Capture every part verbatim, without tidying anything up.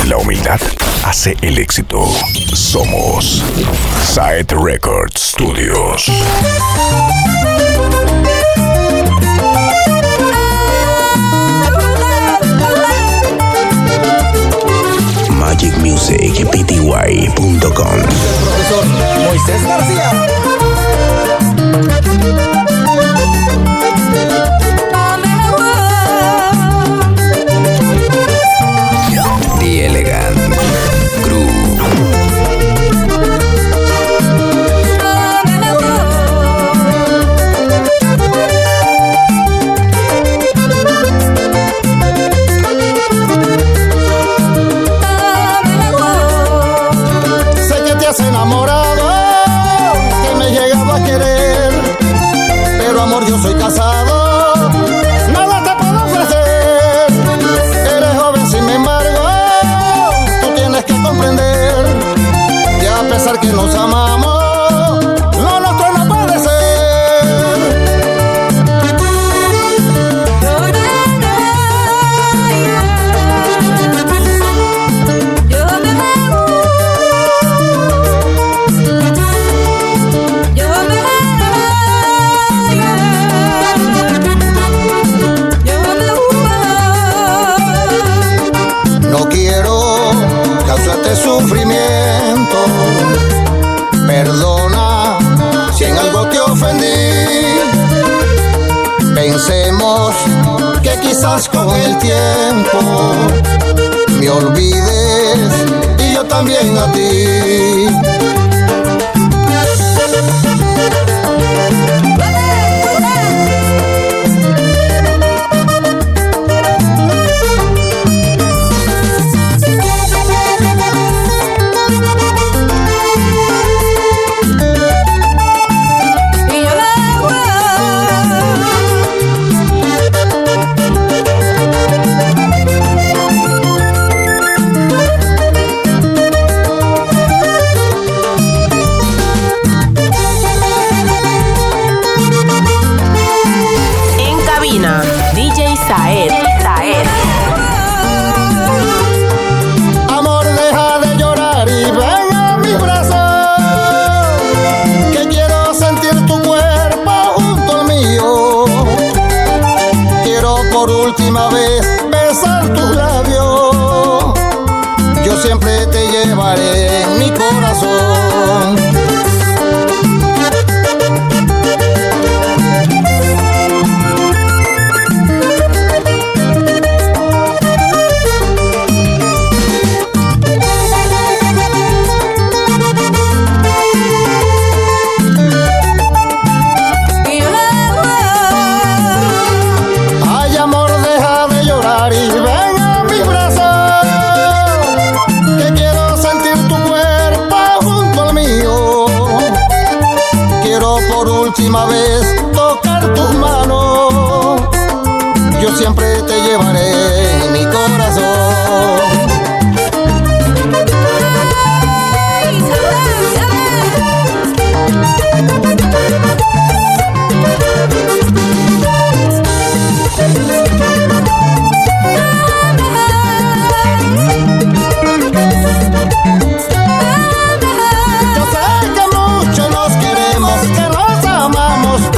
La humildad hace el éxito. Somos Saed Records Studios. Magic Music P T Y punto com. El profesor Moisés García. The Elegant Crew. Sé que te has enamorado, que me he llegado a querer, pero amor, yo soy casado, nada te puedo ofrecer. Eres joven, sin embargo, tú tienes que comprender que a pesar que nos amamos, lo nuestro no puede ser. No quiero causarte sufrimiento, perdona si en algo te ofendí. Pensemos que quizás con el tiempo me olvides y yo también a ti. D J Saed. Saed. Amor, deja de llorar y ven a mis brazos, que quiero sentir tu cuerpo junto al mío. Quiero por última vez besar tus labios, yo siempre te llevaré en mi corazón. Última vez tocar tus manos, yo siempre te llevaré en mi corazón. Yo sé que mucho nos queremos, que nos amamos,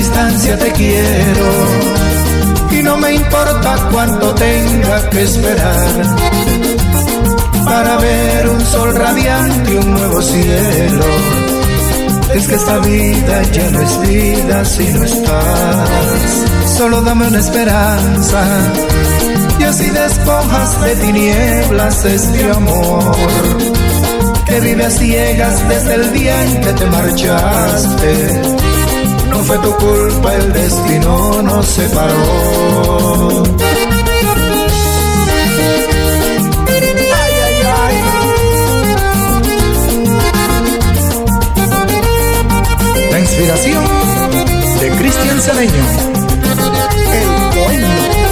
distancia te quiero y no me importa cuánto tenga que esperar para ver un sol radiante y un nuevo cielo. Es que esta vida ya no es vida si no estás. Solo dame una esperanza y así despojas de tinieblas este amor que vive a ciegas desde el día en que te marchaste. No fue tu culpa, el destino nos separó. Ay, ay, ay. La inspiración de Cristian Cedeño, el poema.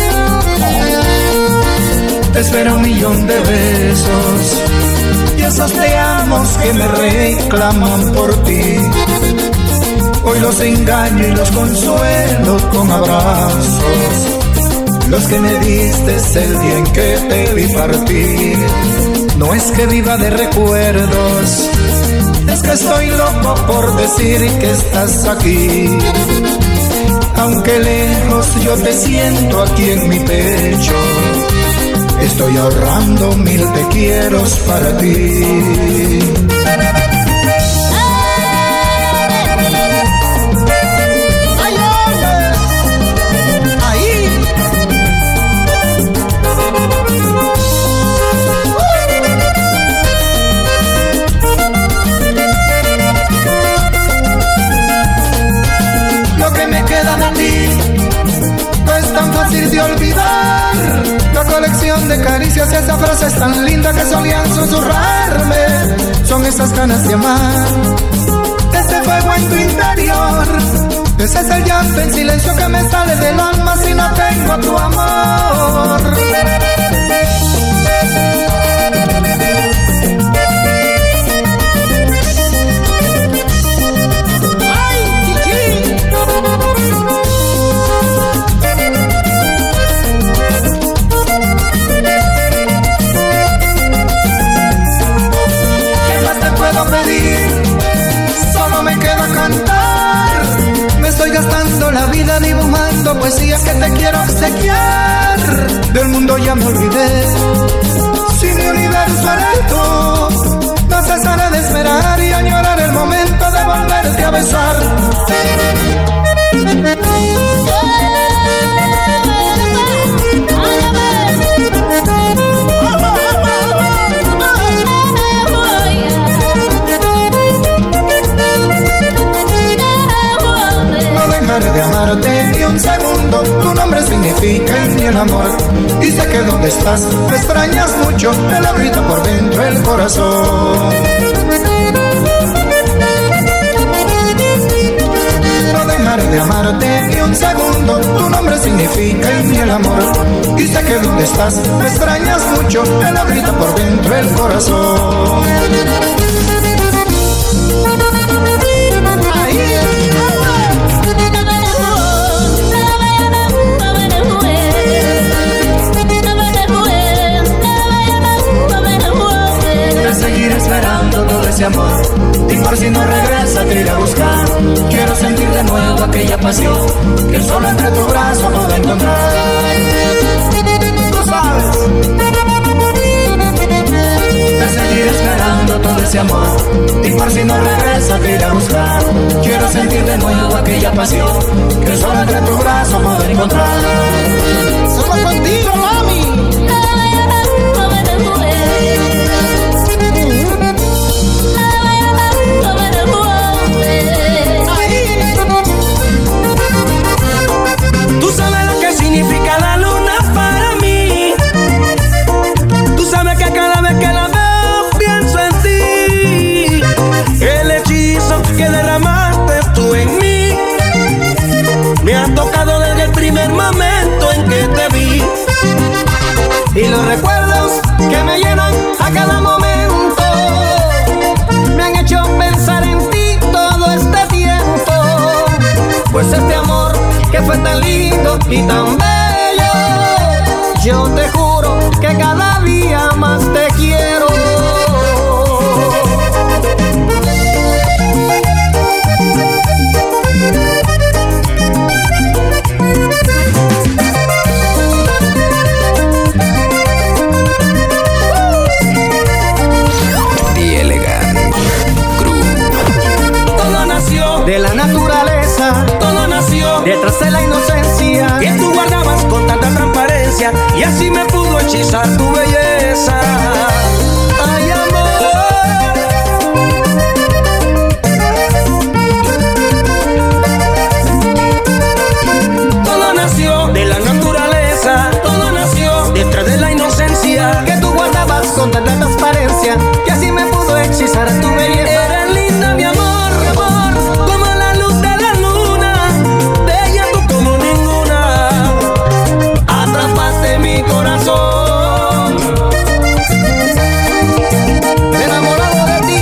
Te espera un millón de besos y esos te amos que me reclaman por ti. Hoy los engaño y los consuelo con abrazos, los que me diste el día en que te vi partir. No es que viva de recuerdos, es que estoy loco por decir que estás aquí. Aunque lejos yo te siento aquí en mi pecho, estoy ahorrando mil te quieros para ti. De olvidar la colección de caricias, esa frase es tan linda que solían susurrarme. Son esas ganas de amar, ese fuego en tu interior, ese es el llanto en silencio que me sale del alma si no tengo tu amor. Solo me queda cantar. Me estoy gastando la vida dibujando poesías que te quiero obsequiar. Del mundo ya me olvidé, si mi universo eres tú, no cesaré de esperar y añorar el momento de volverte a besar. De amarte ni un segundo, tu nombre significa en mí el amor. Y sé que donde estás me extrañas mucho, me lo grita por dentro el corazón. No dejaré de amarte ni un segundo, tu nombre significa en mí el amor. Y sé que donde estás me extrañas mucho, me lo grita por dentro el corazón. Seguir esperando todo ese amor, y por si no regresa te iré a buscar. Quiero sentir de nuevo aquella pasión que solo entre tu brazo puedo encontrar. Tú sabes, de seguir esperando todo ese amor, y por si no regresa te iré a buscar. Quiero sentir de nuevo aquella pasión que solo entre tu brazo puedo encontrar. Solo contigo, mami. Tú sabes lo que significa la luna para mí. Tú sabes que cada vez que la veo pienso en ti. El hechizo que derramaste tú en mí me ha tocado desde el primer momento en que te vi. detrás de la inocencia que tú guardabas con tanta transparencia, y así me pudo hechizar tu belleza. Ay, amor. Todo nació de la naturaleza, todo nació detrás de la inocencia que tú guardabas con tanta transparencia, y así me pudo hechizar tu belleza. Eres linda, mi amor, mi amor, como la luz de la luna, bella tú como ninguna, atrapaste mi corazón, enamorado de ti.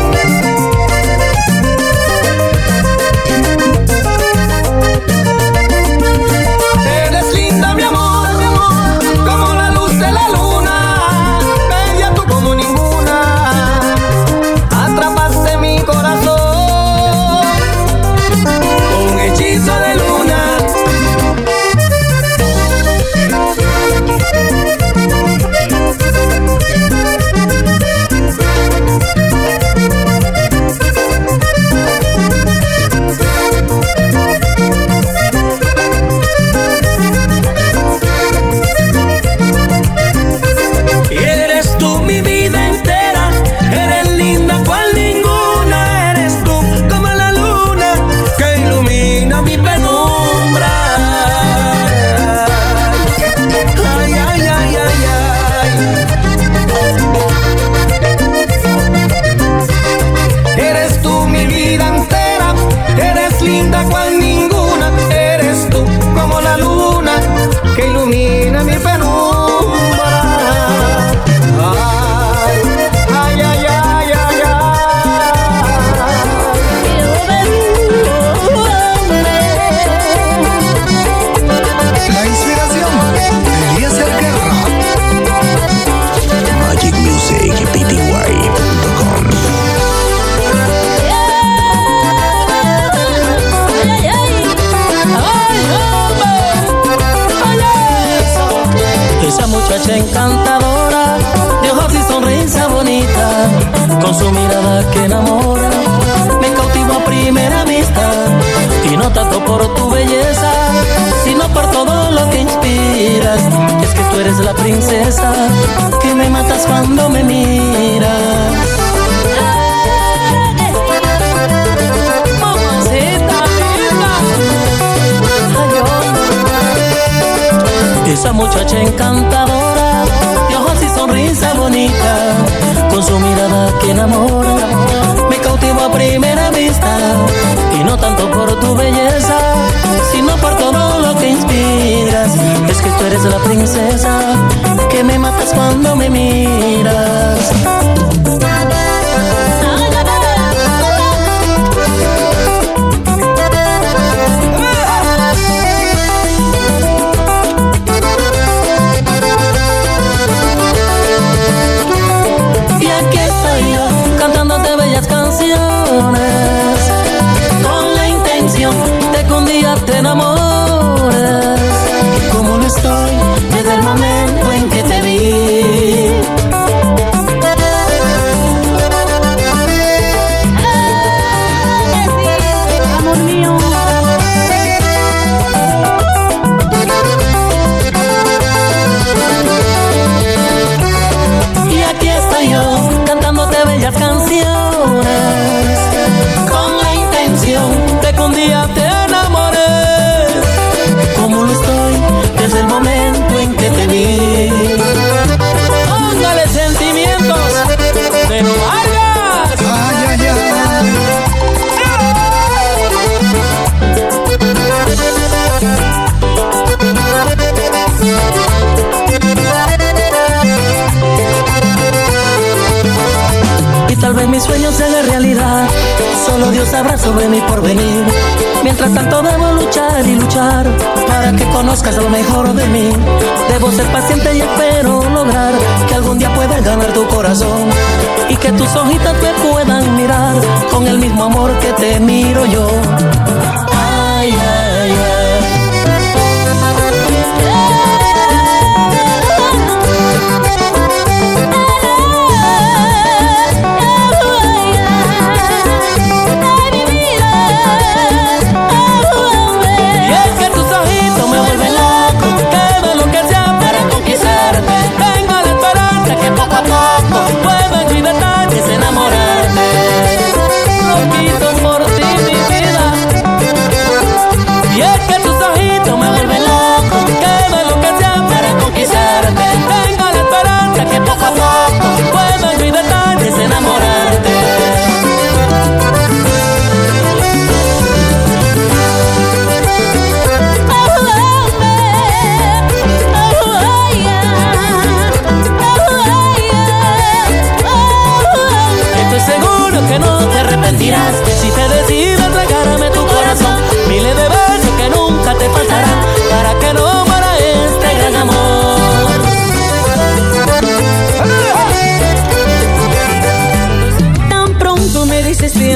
Eres linda, mi amor, mi amor, como la luz de la luna, bella tú como ninguna, atrapaste mi corazón con un hechizo de luna. Eres tú mi vida entera, eres linda cual ninguna, eres tú como la luna que ilumina mi penumbra. Ay, ay, ay, ay, ay. Eres tú mi vida entera, eres linda cual ninguna, eres tú como la luna que ilumina mi penumbra. Ay, ay, ay, ay, ay, La inspiración, Eliezer Guerra. Magic Music P T Y punto com. Esa muchacha encantadora, de ojos y sonrisa bonita, con su mirada que enamora, me cautivó a primera vista. Y no tanto por tu belleza, sino por todo lo que inspiras. Es que tú eres la princesa que me matas cuando me miras. Mamacita linda. Ay, oh. Esa muchacha encantadora, de ojos y sonrisa bonita, con su mirada que enamora, me cautivó a primera vista. Y no tanto por tu belleza, sino por todo lo que inspiras. Es que tú eres la princesa que me matas cuando me miras. Y aquí estoy yo, cantándote bellas canciones, con la intención de que un día te enamores. Como lo estoy desde el momento en que te vi. Amor mío. Y aquí estoy yo, cantándote bellas canciones, con la intención de que un día te enamores. Como lo estoy desde el momento en que te vi. Póngale sentimientos de no Vargas. Ay, ay, ay. Y tal vez mis sueños se hagan realidad, solo Dios sabrá sobre mi porvenir. Mientras tanto debo luchar y luchar para que conozcas lo mejor de mí. Debo ser paciente y espero lograr que algún día pueda ganar tu corazón, y que tus ojitos me puedan mirar con el mismo amor que te miro yo. Ay, ay, ay. Yeah.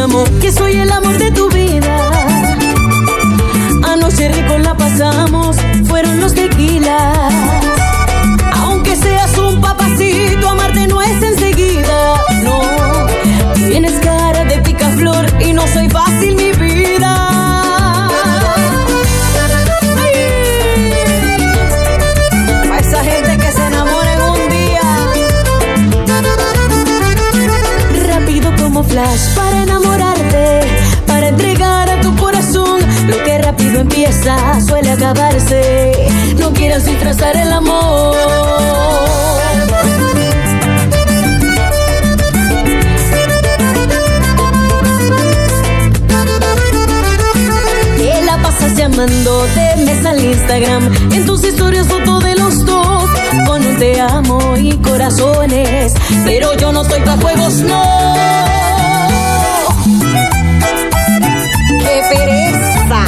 amo, que soy el amor de tu vida. Anoche rico la pasamos, fueron los tequilas. Aunque seas un papacito, amarte no es enseguida. No, tienes cara de picaflor y no soy fácil mi vida. A esa gente que se enamora en un día. Rápido como flash para enamorarte, para entregar a tu corazón lo que rápido empieza suele acabarse. No quieras disfrazar el amor. Te la pasas llamándote, me sale Instagram, en tus historias foto de los dos, con un te amo y corazones, pero yo no estoy pa' juegos, no. ¡Qué pereza!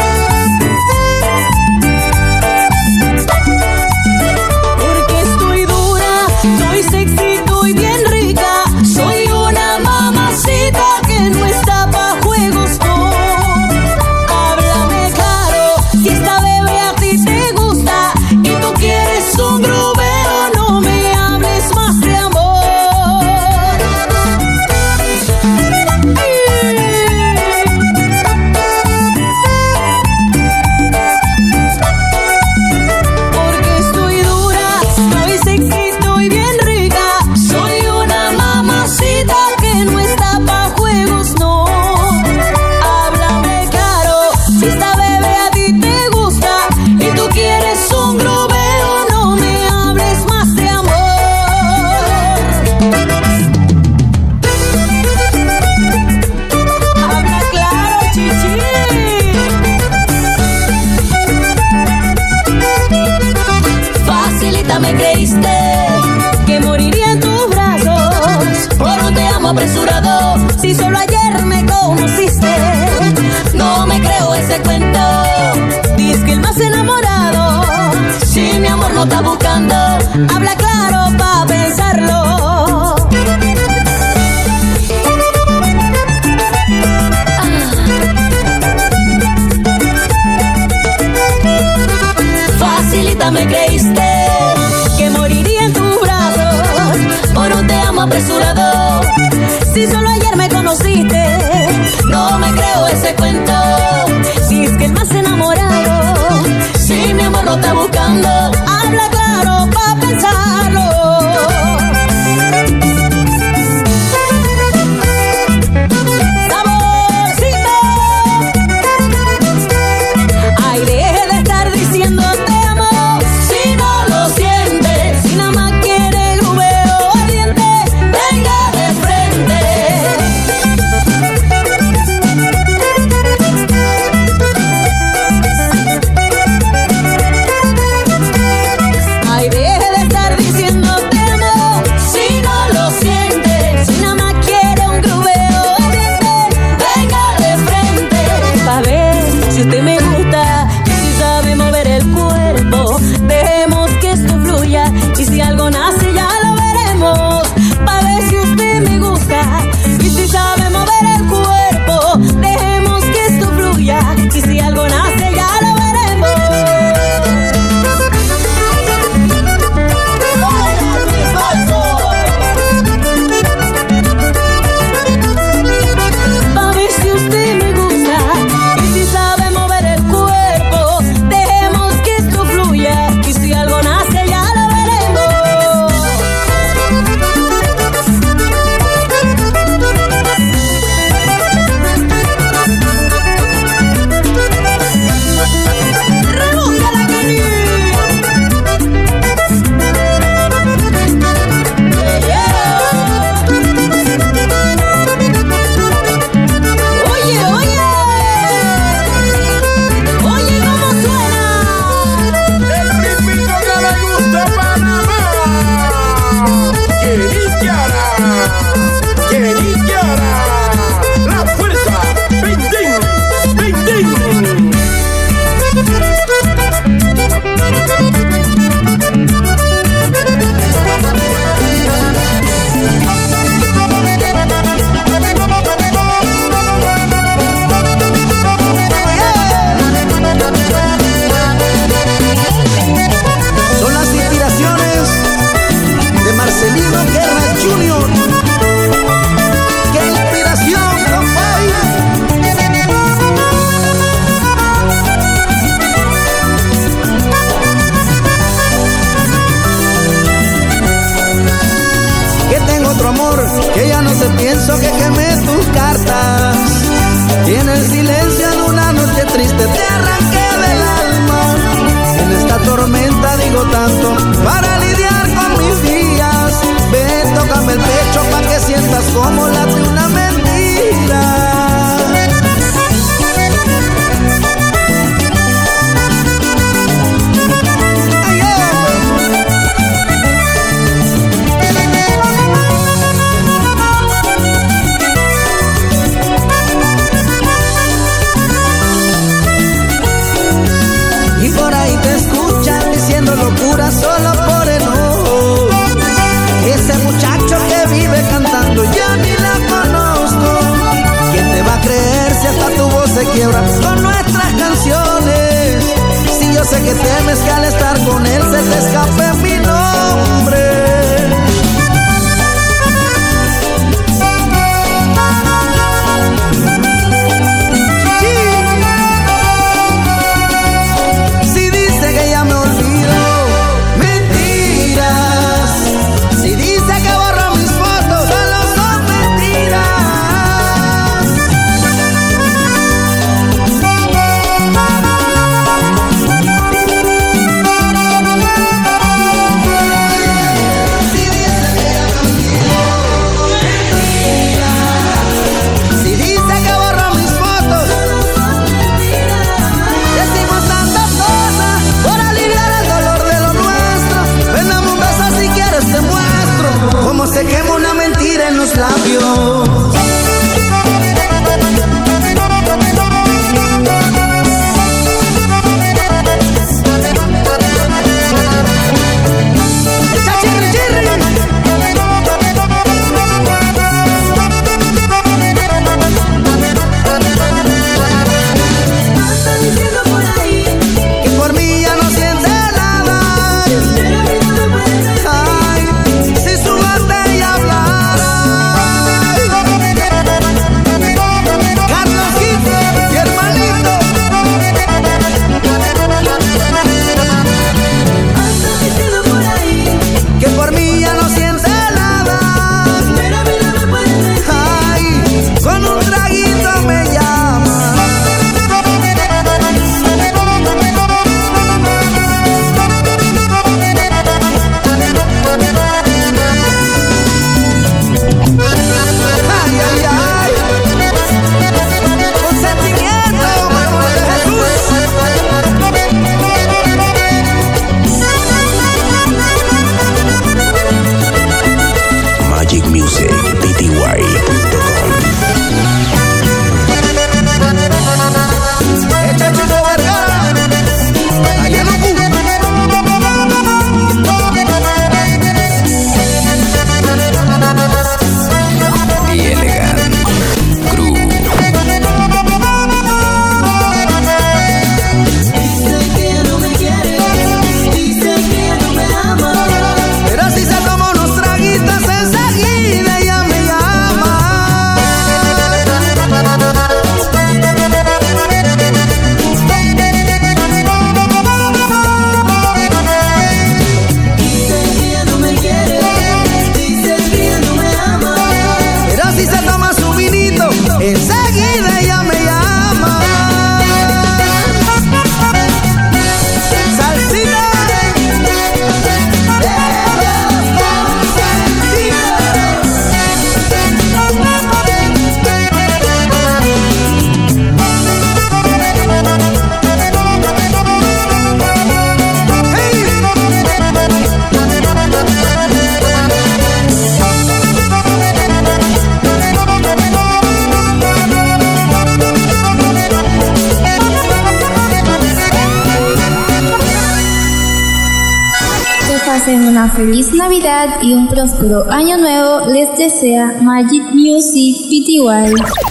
Porque estoy dura, soy sexy, estoy bien rica. Soy una mamacita que no está pa' juegos, no. Háblame claro, si esta bebé a ti te gusta y tú quieres un grubeo, no me hables más de amor. Porque estoy dura, estoy sexy, estoy bien rica. Soy una mamacita que no está pa' juegos, no. Háblame claro, si esta bebé a ti te gusta y tú quieres un grubeo, no me hables más de amor. Habla claro, chichi. Facilita me creíste que moriría en tus brazos por un te amo apresurado. Si solo ayer me conociste, no me creo ese cuento. Dices que el más enamorado, si mi amor no está buscando, habla claro pa' pensarlo. Facilita me creíste que moriría en tus brazos por un te amo apresurado. Si solo ayer me conociste, no me creo ese cuento. Si es que el más enamorado, si mi amor no está buscando, habla claro pa' pensarlo. Saborcito. Ay, deje de estar diciendo te amo si no lo sientes. Si nada más quiere grubeo ardiente, venga de frente. Ay, el silencio de una noche triste te arranqué del alma. En esta tormenta digo tanto para lidiar con mis días. Ven, tócame el pecho pa' que sientas como late una mentira. Locura solo por enojo. Ese muchacho que vive cantando yo ni la conozco. ¿Quién te va a creer si hasta tu voz se quiebra con nuestras canciones? Si yo sé que temes que al estar con él se te escape mi nombre. Se quema una mentira en los labios. Pasen una feliz Navidad y un próspero año nuevo. Les desea Magic Music P T Y.